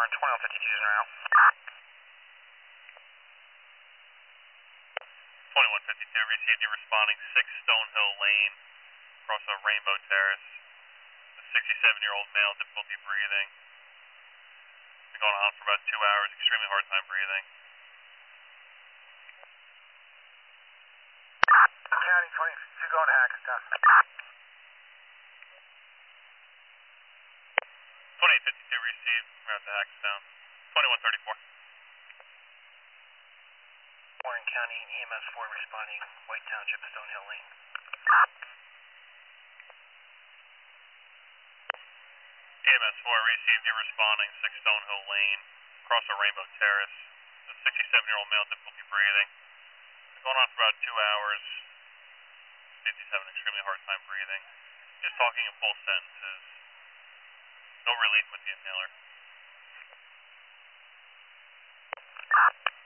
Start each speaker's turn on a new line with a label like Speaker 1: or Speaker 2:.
Speaker 1: Warren, 2152 is now.
Speaker 2: 2152, received you responding 6 Stonehill Lane, across a Rainbow Terrace. A 67-year-old male, difficulty breathing. Been going on for about 2 hours, extremely hard time breathing.
Speaker 1: County 22 going to Hackettstown.
Speaker 2: 2852 received, route to Hackettstown. 2134.
Speaker 1: Warren County EMS 4 responding, White Township, Stonehill Lane.
Speaker 2: EMS 4 received you responding 6 Stonehill Lane, across a Rainbow Terrace. A 67-year-old male, difficulty breathing. Been going on for about 2 hours. 57, extremely hard time breathing. Just talking in full sentences. No relief with the inhaler.